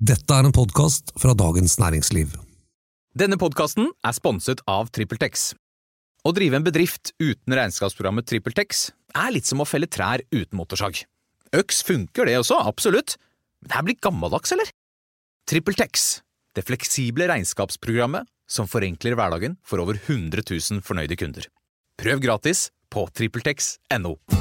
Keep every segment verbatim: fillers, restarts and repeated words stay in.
Dette er en podcast fra Dagens Næringsliv. Denne podcasten er sponset av TrippelTex. Å drive en bedrift uten regnskapsprogrammet TrippelTex er litt som å felle trær uten motorsag. Øks funker det også, absolutt. Men det er blitt gammeldags, eller? TrippelTex, det fleksible regnskapsprogrammet som forenkler hverdagen for over hundre tusen fornøyde kunder. Prøv gratis på trippeltex punktum no.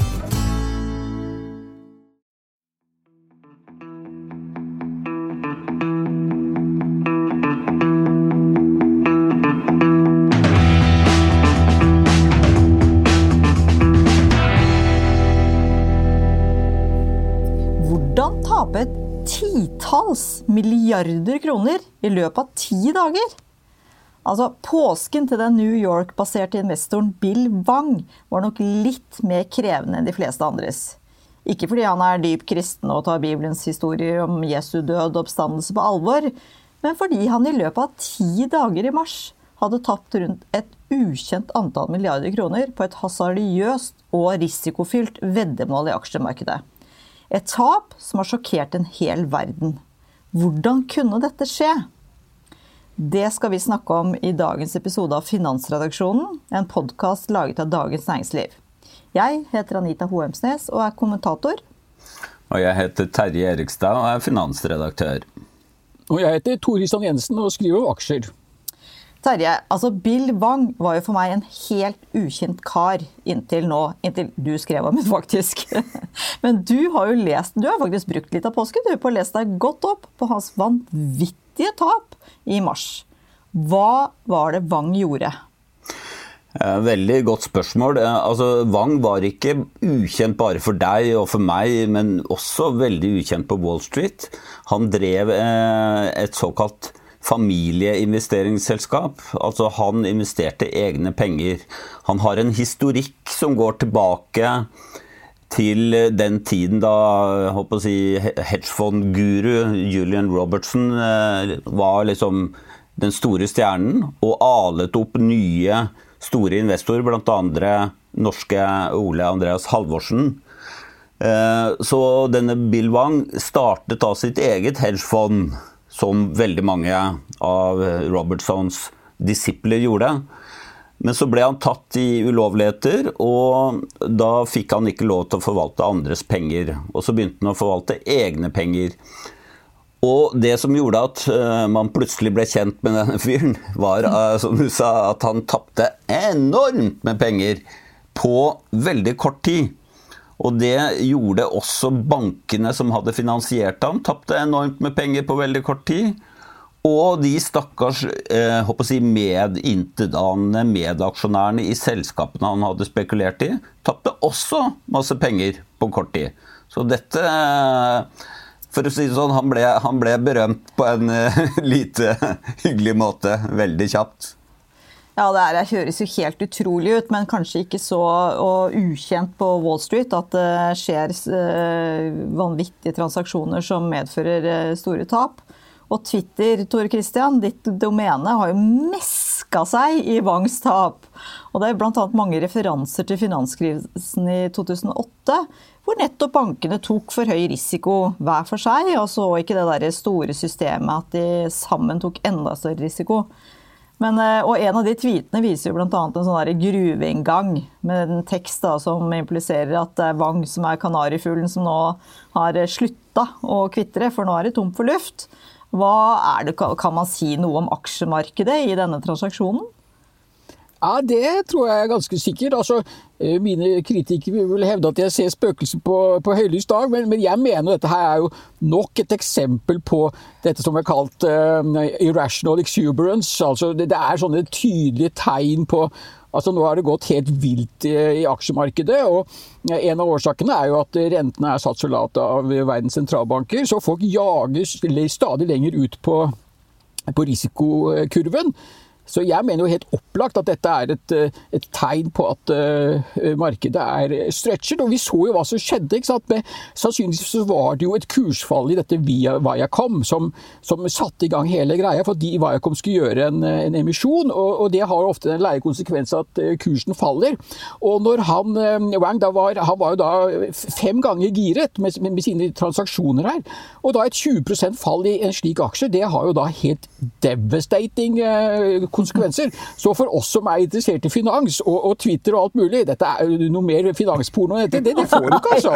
Hvordan tape et titals milliarder kroner i løpet av ti dager? Altså, påsken til den New York-baserte investoren Bill Wang var nok litt mer krevende enn de fleste andres. Ikke fordi han er dyp kristen og tar Bibelens historie om Jesu død og oppstandelse på alvor, men fordi han i løpet av ti dager i mars hadde tapt rundt et ukjent antall milliarder kroner på et hasardiøst og risikofylt veddemål i aksjemarkedet. Et tap som har sjokkert en hel verden. Hvordan kunne dette skje? Det skal vi snakke om i dagens episode av Finansredaksjonen, en podcast laget av Dagens Næringsliv. Jeg heter Anita Hoemsnes og er kommentator. Og jeg heter Terje Erikstad og er finansredaktør. Og jeg heter Tor Christian Jensen og skriver om aksjer. Terje, altså Bill Wang var jo for meg en helt ukjent kar inntil nå, inntil du skrev om det faktisk. Men du har jo lest, du har faktisk brukt litt av påsken, du har på å lese deg godt opp på hans vanvittige tap i mars. Hva var det Wang gjorde? Veldig godt spørsmål. Altså, Wang var ikke ukjent bare for deg og for meg, men også veldig ukjent på Wall Street. Han drev et såkalt familieinvesteringsselskap, altså han investerte egne penger. Han har en historikk som går tilbake til den tiden da, jeg håper å si, hedgefondguru Julian Robertson var liksom den store stjernen og alet opp nye store investorer, blant andre norske Ole Andreas Halvorsen. Så denne Bill Wang startet da sitt eget hedgefond, som veldig mange av Robertsons disipler gjorde. Men så ble han tatt i ulovligheter, og da fikk han ikke lov til å forvalte andres penger. Og så begynte han å forvalte egne penger. Og det som gjorde at man plutselig ble kjent med denne fyren, var, som du sa, at han tappte enormt med penger på veldig kort tid. Og det gjorde også bankene som hadde finansiert ham, tappte enormt med penger på veldig kort tid. Og de stakkars, eh, håper jeg, medintedanende medaksjonærene i selskapene han hadde spekulert i, tappte også masse penger på kort tid. Så dette, for å si det sånn, han ble, han ble berømt på en uh, lite hyggelig måte, veldig kjapt. Ja, det er, høres jo helt utrolig ut, men kanskje ikke så og ukjent på Wall Street at det skjer eh, vanvittige transaksjoner som medfører eh, store tap. Og Twitter, Tor Christian, ditt domene har jo mesket seg i Wangs tap. Og det er blant annet mange referanser til finanskrisen i to tusen og åtte, hvor nettopp bankene tok for høy risiko hver for seg, og så ikke det der store systemet at de sammen tok enda større risiko. Men, og en av de tweetene viser jo blant annet en sånn der gruveinngang med en tekst da, som impliserer at det er Wang som er kanarifuglen som nå har sluttet å kvitre, for nå er det tomt for luft. Hva er det, kan man si noe om aksjemarkedet i denne transaksjonen? Ja, det tror jeg er ganske sikkert. Altså, mine kritikere vil hevde at jeg ser spøkelser på, på høylys dag, men, men jeg mener dette her er jo nok et eksempel på dette som er kalt uh, irrational exuberance. Altså, det, det er sånne tydelige tegn på, altså nå har det gått helt vilt i, i aksjemarkedet, og en av årsakene er jo at rentene er satt så lavt av verdens sentralbanker, så folk jager stadig lenger ut på, på risikokurven. Så jeg mener jo helt opplagt at dette er et, et tegn på at uh, markedet er stretchet, og vi så jo hva som skjedde, ikke sant? Men sannsynligvis så var det jo et kursfall i dette via Viacom som, som satte i gang hele greia, fordi Viacom skulle gjøre en, en emisjon, og, og det har jo ofte en leie konsekvens at uh, kursen faller. Og når han, uh, Wang, da var, han var jo da fem ganger giret med, med, med sine transaksjoner her, og da et tjue prosent fall i en slik aksje, det har jo da helt devastating uh, konsekvenser. Så for oss som er interessert i finans og, og Twitter og alt mulig, dette er jo noe mer finansporno enn dette, det, det får du ikke altså.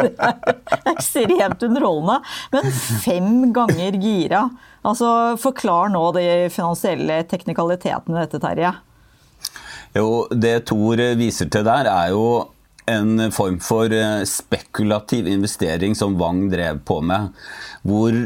Ekstremt underholdende, men fem ganger gira. Altså, forklar nå de finansielle teknikalitetene i dette, Terje. Jo, det Tor viser til der er jo en form for spekulativ investering som Wang drev på med, hvor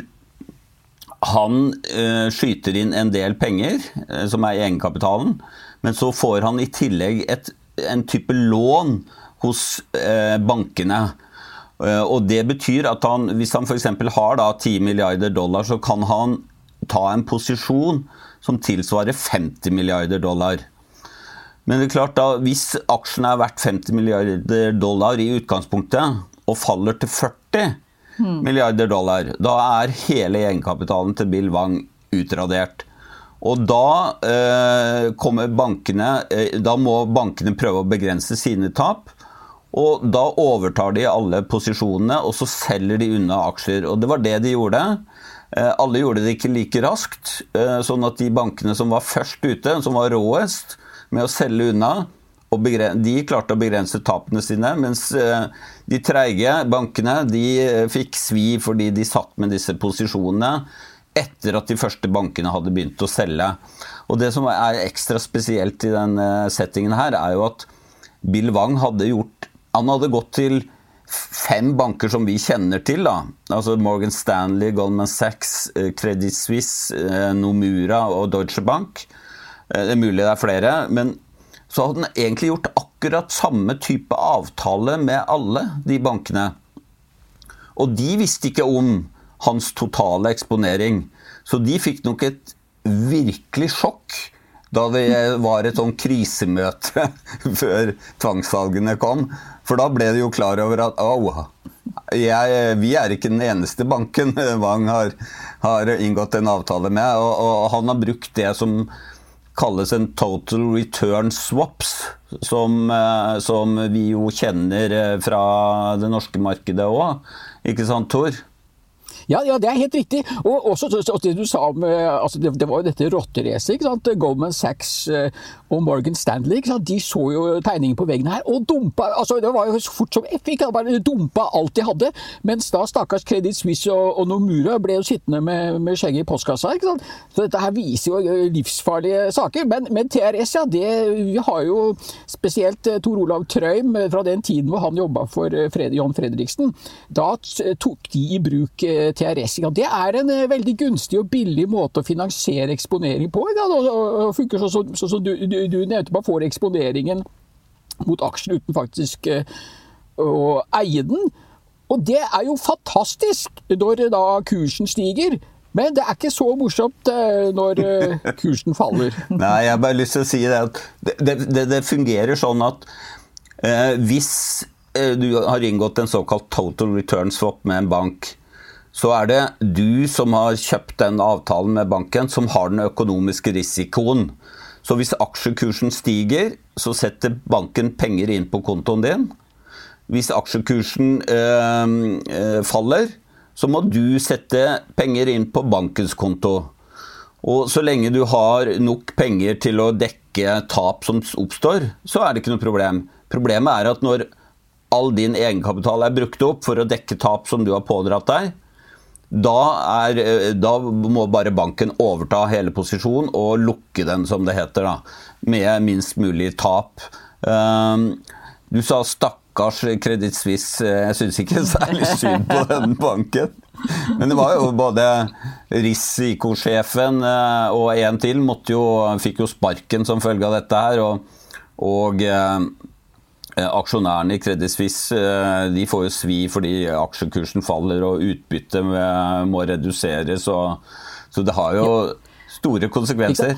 han uh, skyter inn en del penger, uh, som er i egenkapitalen, men så får han i tillegg et, en type lån hos uh, bankene. Uh, og det betyr at han, hvis han for eksempel har da ti milliarder dollar, så kan han ta en posisjon som tilsvarer femti milliarder dollar. Men det er klart da, hvis aksjene er verdt femti milliarder dollar i utgangspunktet, og faller til førti Hmm. milliarder dollar, da er hele egenkapitalen til Bill Wang utradert. Og da eh, kommer bankene, eh, da må bankene prøve å begrense sine tap, og da overtar de alle posisjonene, og så selger de unna aksjer. Og det var det de gjorde. Eh, alle gjorde det ikke like raskt, eh, sånn at de bankene som var først ute, som var råest med å selge unna, og de klarte å begrense tapene sine, mens de treige bankene, de fikk svi fordi de satt med disse posisjonene etter at de første bankene hadde begynt å selge. Og det som er ekstra spesielt i den settingen her, er jo at Bill Wang hadde gjort, han hadde gått til fem banker som vi kjenner til, da. Altså Morgan Stanley, Goldman Sachs, Credit Suisse, Nomura og Deutsche Bank. Det er mulig det er flere, men så hadde han egentlig gjort akkurat samme type avtale med alle de bankene. Og de visste ikke om hans totale eksponering. Så de fikk nok et virkelig sjokk da det var et sånn krisemøte før tvangssalgene kom. For da ble de jo klar over at oh, jeg, vi er ikke den eneste banken Wang har, har inngått en avtale med. Og, og han har brukt det som kalles en total return swaps, som, som vi jo kjenner fra det norske markedet også. Ikke sant, Tor? Ja, ja, det er helt riktig. Og også det du sa om, altså det, det var jo dette rotteracet, ikke sant? Goldman Sachs og Morgan Stanley, ikke sant? De så jo tegningen på veggen her, og dumpa, altså det var jo så fort som F, ikke? Bare dumpa alt de hadde, mens da stakkars Credit Suisse og, og Nomura ble jo sittende med, med skjegget i postkassa, ikke sant? Så dette her viser jo livsfarlige saker, men, men T R S, ja, det, vi har jo spesielt Tor Olav Trøim fra den tiden hvor han jobbet for Fred, John Fredriksen, da tok de i bruk T R S. Det er en veldig gunstig og billig måte å finansiere eksponering på. Det funker sånn som så, så, du, du, du nevnte, man får eksponeringen mot aksjen uten faktisk uh, å eie den. Og det er jo fantastisk når da kursen stiger. Men det er ikke så morsomt uh, når uh, kursen faller. Nei, jeg har bare lyst til å si det at det, det, det fungerer sånn at uh, hvis uh, du har inngått en såkalt total return swap med en bank, så er det du som har kjøpt den avtalen med banken som har den økonomiske risikoen. Så hvis aksjekursen stiger, så setter banken penger inn på kontoen din. Hvis aksjekursen øh, faller, så må du sette penger inn på bankens konto. Og så lenge du har nok penger til å dekke tap som oppstår, så er det ikke noe problem. Problemet er at når all din egenkapital er brukt opp for å dekke tap som du har pådratt deg, Da, er, da må bare banken overta hele posisjonen og lukke den, som det heter, da, med minst mulig tap. Um, du sa stakkars Credit Suisse, jeg synes ikke særlig synd på den banken. Men det var jo både risikosjefen og en til måtte jo, fikk jo sparken som følge av dette her, og, og aksjonærene i Credit Suisse, de får jo svi fordi aksjekursen faller og utbyttet må reduseres, og, så det har jo store konsekvenser.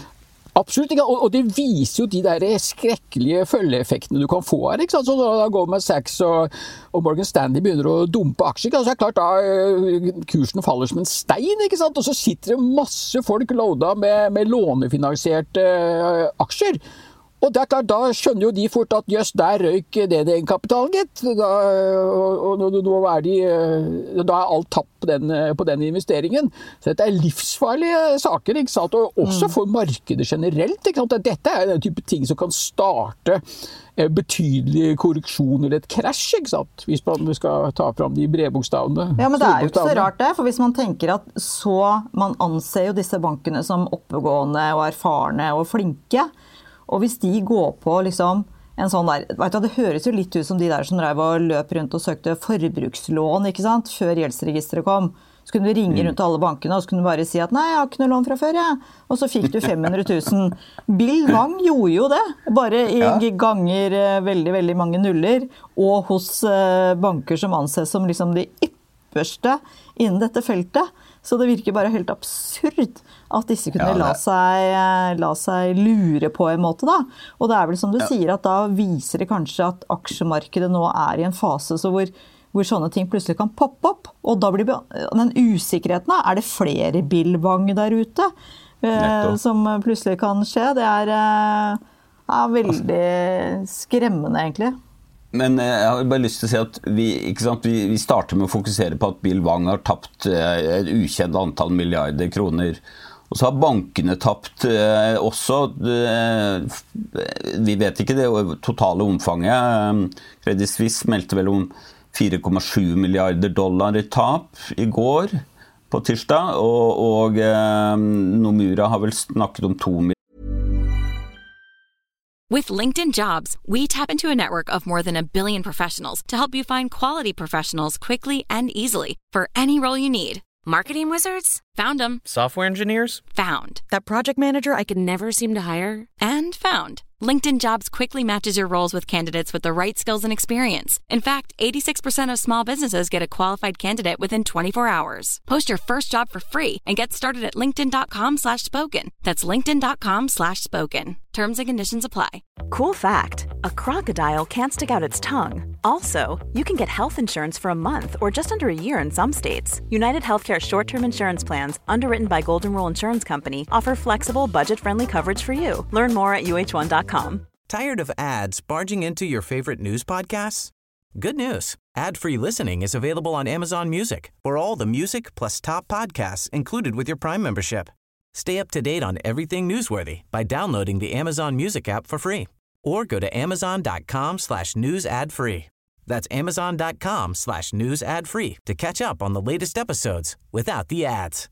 Absolutt, ikke? Og det viser jo de der skrekkelige følgeeffektene du kan få her, ikke sant? Så da Goldman Sachs og, og Morgan Stanley begynner å dumpe aksjer, så er det klart da kursen faller som en stein, ikke sant? Og så sitter det masse folk loada med, med lånefinansierte aksjer. Og det er klart, da skjønner jo de fort at jøss, der røyk det det egenkapitalen, gitt. Da, og, og nå er de, da er alt tapt på den, på den investeringen. Så dette er livsfarlige saker, ikke sant? Og også for markedet generelt, ikke sant? Dette er den type ting som kan starte betydelig korreksjon eller et krasj, ikke sant? Hvis man skal ta fram de brevbokstavene. Ja, men det er jo ikke så rart det, for hvis man tenker at så, man anser jo disse bankene som oppegående og erfarne og flinke, og hvis de går på liksom en sånn der, vet du, det høres jo litt ut som de der som drev og løp rundt og søkte forbrukslån, ikke sant, før gjeldsregisteret kom. Så kunne du ringe rundt alle bankene, og så kunne du bare si at nei, jeg har ikke noe lån fra før, ja. Og så fikk du fem hundre tusen. Bill Wang gjorde jo det, bare i ja. ganger veldig, veldig mange nuller, og hos banker som anses som liksom de ypperste innen dette feltet. Så det virker bare helt absurd at disse kunne ja, la, seg, la seg lure på en måte da. Og det er vel som du ja. sier at da viser det kanskje at aksjemarkedet nå er i en fase så hvor, hvor sånne ting plutselig kan poppe opp. Og da blir den usikkerheten da, er det flere Bill Wang der ute eh, som plutselig kan skje. Det er, er veldig skremmende egentlig. Men jeg har bare lyst til å si at vi, ikke sant, vi, vi starter med å fokusere på at Bill Wang har tapt et ukjent antall milliarder kroner. Og så har bankene tapt eh, også, eh, vi vet ikke det totale omfanget. Credit Suisse meldte vel om fire komma sju milliarder dollar i tap i går på tirsdag, og, og eh, Nomura har vel snakket om to milliarder. With LinkedIn Jobs, we tap into a network of more than a billion professionals to help you find quality professionals quickly and easily for any role you need. Marketing wizards? Found them. Software engineers? Found. That project manager I could never seem to hire? And found. LinkedIn Jobs quickly matches your roles with candidates with the right skills and experience. In fact, eighty-six percent of small businesses get a qualified candidate within twenty-four hours. Post your first job for free and get started at linkedin.com slash spoken. That's linkedin.com slash spoken. Terms and conditions apply. Cool fact, a crocodile can't stick out its tongue. Also, you can get health insurance for a month or just under a year in some states. United Healthcare short-term insurance plans, underwritten by Golden Rule Insurance Company, offer flexible, budget-friendly coverage for you. Learn more at U H one dot com. Tired of ads barging into your favorite news podcasts? Good news. Ad-free listening is available on Amazon Music for all the music plus top podcasts included with your Prime membership. Stay up to date on everything newsworthy by downloading the Amazon Music app for free or go to amazon.com slash news ad free. That's amazon.com slash news ad free to catch up on the latest episodes without the ads.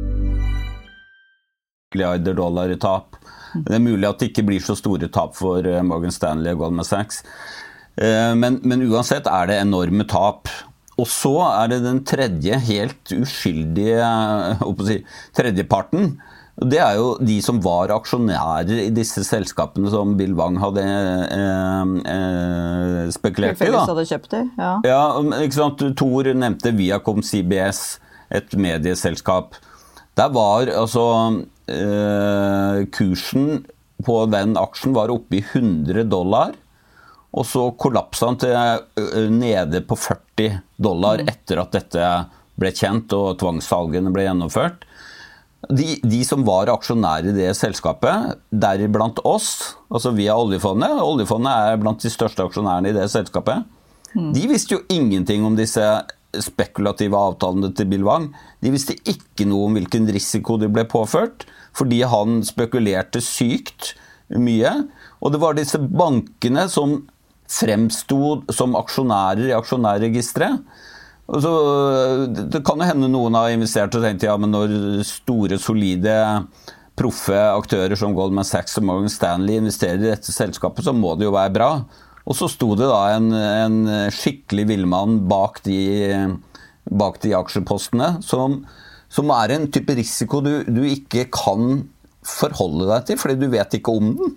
Milliarder dollar i tap. Det er mulig at det ikke blir så store tap for Morgan Stanley og Goldman Sachs. Men, men uansett er det enorme tap. Og så er det den tredje, helt uskyldige, å si, tredjeparten. Det er jo de som var aksjonærer i disse selskapene som Bill Wang hadde eh, eh, spekulert i. Da. Hadde kjøpt det, ja. Ja, ikke sant? Tor nevnte Viacom C B S, et medieselskap. Der var altså eh, kursen på den aksjen var oppe i hundre dollar, og så kollapset han til uh, nede på førti dollar etter at dette ble kjent og tvangssalgene ble gjennomført. De, de som var aksjonærer i det selskapet, deriblant oss, altså via oljefondet, oljefondet er blant de største aksjonærene i det selskapet, mm. de visste jo ingenting om disse spekulative avtalene til Bill Wang. De visste ikke noe om hvilken risiko de ble påført, fordi han spekulerte sykt mye, og det var disse bankene som fremstod som aksjonærer i aksjonærregistret. Og så, det kan jo hende noen har investert og tenkt, ja, men når store, solide, proffe aktører som Goldman Sachs og Morgan Stanley investerer i dette selskapet, så må det jo være bra. Og så sto det da en, en skikkelig villmann bak de, bak de aksjepostene, som, som er en type risiko du, du ikke kan forholde deg til, fordi du vet ikke om den.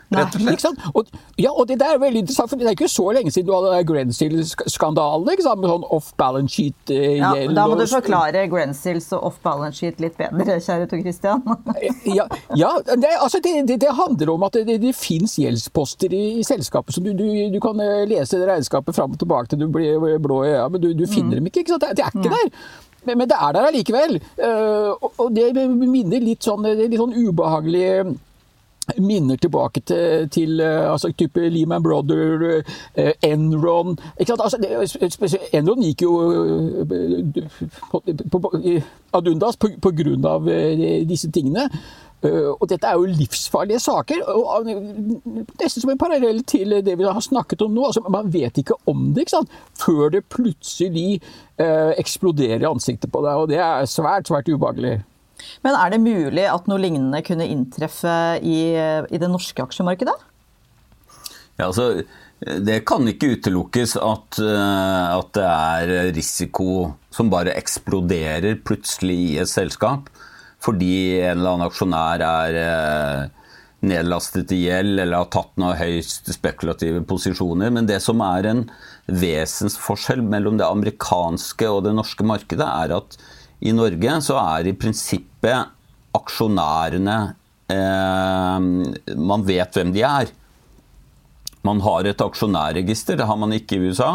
rett og slett. Ikke sant? Og, ja, og det der er veldig interessant, for det er ikke så lenge siden du hadde Grensill-skandalen, ikke sant, med sånn off-balance sheet-gjeld. Ja, da må du forklare Grensills og off-balance sheet litt bedre, kjære Tor Christian. ja, ja det, altså det, det, det handler om at det, det finnes gjeldsposter i, i selskapet, så du, du, du kan lese det regnskapet fram og tilbake til du blir blå i øya, men du, du finner mm. dem ikke, ikke sant? Det, det er ikke der. Men, men det er der allikevel, uh, og, og det minner litt sånn, litt sånn ubehagelig minner tilbake til, til altså, type Lehman Brothers, uh, Enron. Ikke sant? Altså, det, Enron gikk jo på, på, på, ad undas på, på grunn av disse tingene. Uh, og dette er jo livsfarlige saker, og nesten som en parallell til det vi har snakket om nå. Altså, man vet ikke om det, ikke sant? Før det plutselig uh, eksploderer i ansiktet på deg, og det er svært, svært ubehagelig. Men er det mulig at noe lignende kunne inntreffe i, i det norske aksjemarkedet? Ja, altså, det kan ikke utelukkes at, at det er risiko som bare eksploderer plutselig i et selskap, fordi en eller annen aksjonær er nedlastet i gjeld eller har tatt noen høyst spekulative posisjoner. Men det som er en vesensforskjell mellom det amerikanske og det norske markedet er at i Norge så er i prinsippet aksjonærene, eh, man vet hvem de er. Man har et aksjonærregister, det har man ikke i U S A.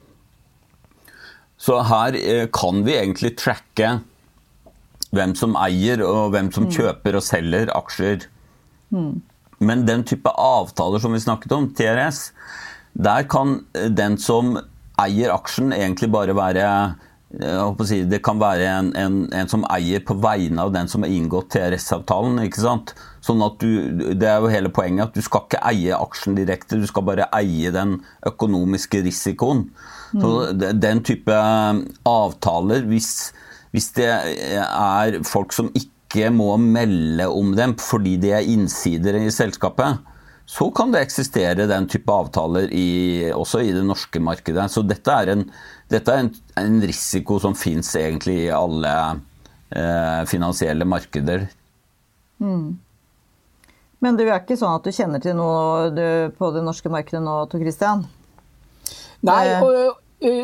Så her eh, kan vi egentlig tracke hvem som eier og hvem som kjøper og selger aksjer. Mm. Men den type avtaler som vi snakket om, T R S, der kan den som eier aksjen egentlig bare være, jeg håper å si, det kan være en, en, en som eier på vegne av den som har inngått T R S-avtalen, ikke sant? Sånn at du, det er jo hele poenget at du skal ikke eie aksjen direkte, du skal bare eie den økonomiske risikoen. Mm. Så den type avtaler, hvis Hvis det er folk som ikke må melde om dem fordi de er innsidere i selskapet, så kan det eksistere den type avtaler i, også i det norske markedet. Så dette er en, dette er en, en risiko som finnes egentlig i alle eh, finansielle markeder. Mm. Men det er ikke sånn at du kjenner til noe du, på det norske markedet nå, Tor Christian? Nei, og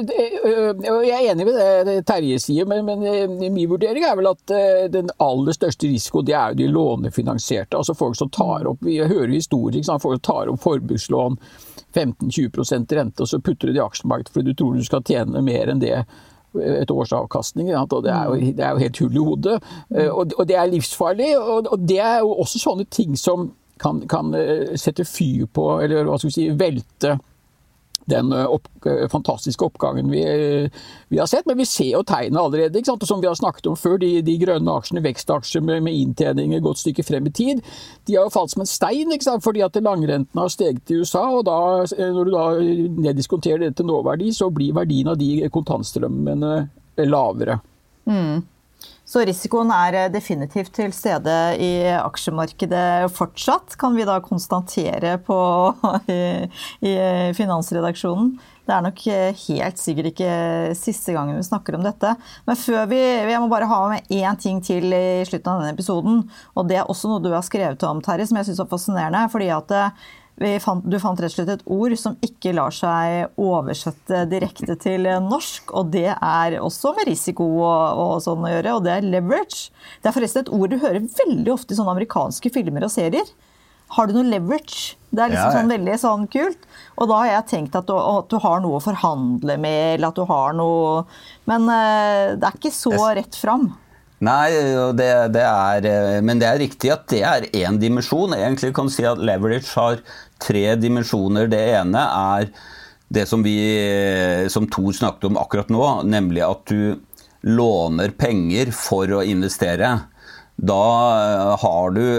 jeg er enig med det Terje sier, men, men min vurdering er vel at den aller største risiko, det er jo de lånefinansierte, altså folk som tar opp, vi hører historier, ikke sant? Folk som tar opp forbrukslån, femten til tjue prosent rente, og så putter du det i aksjemarkedet fordi du tror du skal tjene mer enn det et års avkastning, og det er jo, det er jo helt hull i hodet, og, og det er livsfarlig, og, og det er jo også sånne ting som kan, kan sette fyr på, eller hva skal vi si, velte den opp, fantastiske oppgangen vi, vi har sett, men vi ser jo tegnene allerede, ikke sant? Og som vi har snakket om før, de, de grønne aksjene, vekstaksjer med, med inntjening et godt stykke frem i tid, de har jo falt som en stein, ikke sant? Fordi at langrenten har steget i U S A, og da, når du da neddiskonterer det til nåverdi, så blir verdien av de kontantstrømmene lavere. Mm. Så risikoen er definitivt til stede i aksjemarkedet fortsatt, kan vi da konstatere på, i, i finansredaksjonen. Det er nok helt sikkert ikke siste gangen vi snakker om dette. Men før vi, jeg må bare ha med en ting til i slutten av denne episoden, og det er også noe du har skrevet om, Terje, som jeg synes er fascinerende, fordi at vi fant, du fant rett og slett et ord som ikke lar seg oversette direkte til norsk, og det er også med risiko og, og sånn å gjøre, og det er leverage. Det er forresten et ord du hører veldig ofte i sånne amerikanske filmer og serier. Har du noe leverage? Det er liksom ja, ja. Sånn veldig sånn kult. Og da har jeg tenkt at du, at du har noe å forhandle med, eller at du har noe... Men uh, det er ikke så rett fram. Nei, det, det er, men det er riktig at det er en dimensjon. Egentlig kan du si at leverage har tre dimensjoner. Det ene er det som vi, som Tor snakket om akkurat nå, nemlig at du låner penger for å investere. Da har du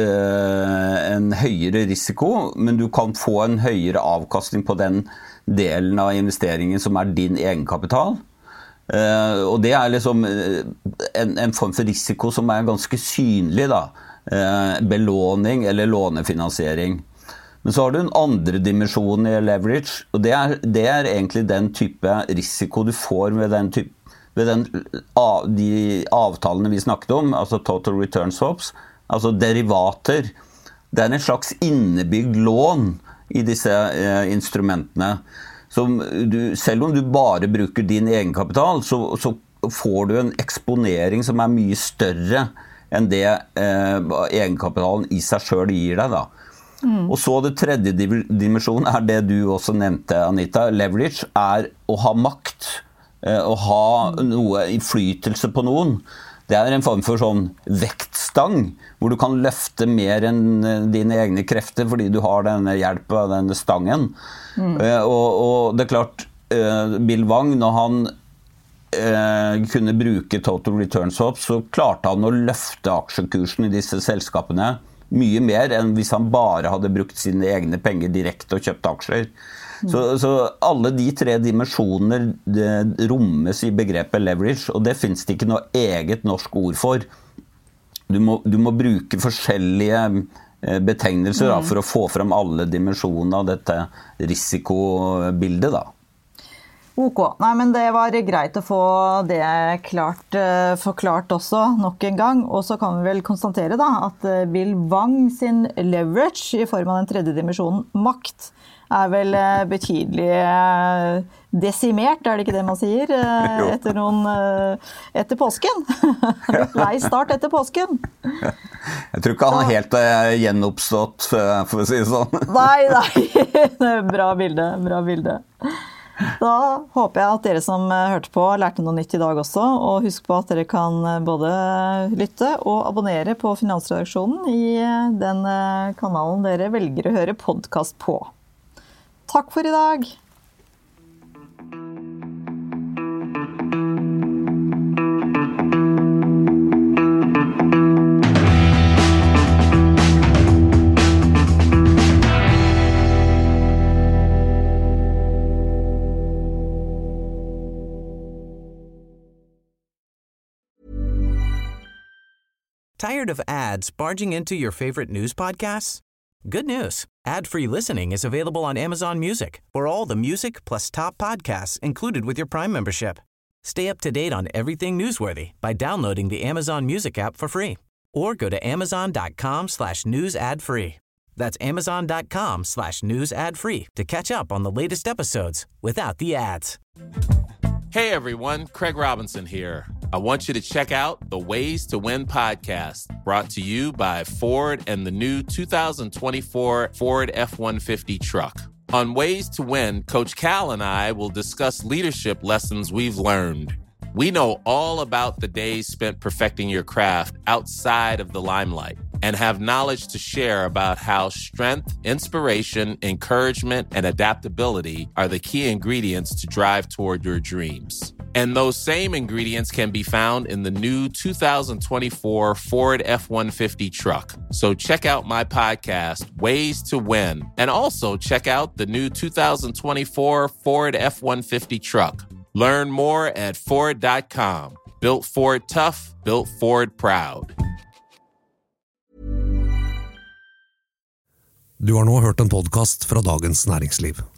eh, en høyere risiko, men du kan få en høyere avkastning på den delen av investeringen som er din egenkapital. Uh, og det er liksom en, en form for risiko som er ganske synlig da. Uh, belåning eller lånefinansiering. Men så har du en andre dimensjon i leverage, og det er, det er egentlig den type risiko du får ved, den type, ved den, av, de avtalene vi snakket om, altså total return swaps, altså derivater, det er en slags innebygd lån i disse eh, instrumentene. Som du, selv om du bare bruker din egenkapital, så, så får du en eksponering som er mye større enn det eh, egenkapitalen i seg selv gir deg da. Mm. Og så det tredje dimensjonen er det du også nevnte, Anita. Leverage er å ha makt, eh, å ha noe innflytelse på noen. Det er en form for sånn vektstang, hvor du kan løfte mer enn dine egne krefter, fordi du har denne hjelp av denne stangen. Mm. Uh, og, og det er klart, uh, Bill Wang, når han uh, kunne bruke total return swaps, så klarte han å løfte aksjekursen i disse selskapene mye mer enn hvis han bare hadde brukt sine egne penger direkte og kjøpt aksjer. Så, så alle de tre dimensjoner rommes i begrepet leverage, og det finnes det ikke noe eget norsk ord for. Du må, du må bruke forskjellige betegnelser da, for å få frem alle dimensjoner av dette risikobildet da. Ok, nei, men det var greit å få det klart, uh, forklart også nok en gang, og så kan vi vel konstatere da, at uh, Bill Wang sin leverage i form av den tredje dimensjonen, makt, er vel uh, betydelig uh, desimert, er det ikke det man sier, uh, etter, noen, uh, etter påsken. Lei start etter påsken. Jeg tror ikke han er helt uh, gjenoppstått, uh, for å si det sånn. Nei, nei, bra bilde, bra bilde. Da håper jeg at dere som hørte på lærte noe nytt i dag også, og husk på at dere kan både lytte og abonnere på Finansredaksjonen i den kanalen dere velger å høre podcast på. Takk for i dag! Tired of ads barging into your favorite news podcasts? Good news. Ad-free listening is available on Amazon Music for all the music plus top podcasts included with your Prime membership. Stay up to date on everything newsworthy by downloading the Amazon Music app for free or go to amazon.com slash news ad free. That's amazon.com slash news ad free to catch up on the latest episodes without the ads. Hey everyone, Craig Robinson here. I want you to check out the Ways to Win podcast, brought to you by Ford and the new two thousand twenty-four Ford F one fifty truck. On Ways to Win, Coach Cal and I will discuss leadership lessons we've learned. We know all about the days spent perfecting your craft outside of the limelight and have knowledge to share about how strength, inspiration, encouragement, and adaptability are the key ingredients to drive toward your dreams. And those same ingredients can be found in the new two thousand twenty-four Ford F one fifty truck. So check out my podcast, Ways to Win, and also check out the new two thousand twenty-four Ford F one fifty truck. Learn more at Ford dot com. Built Ford tough, built Ford proud. Du har nå hørt en podcast fra Dagens Næringsliv.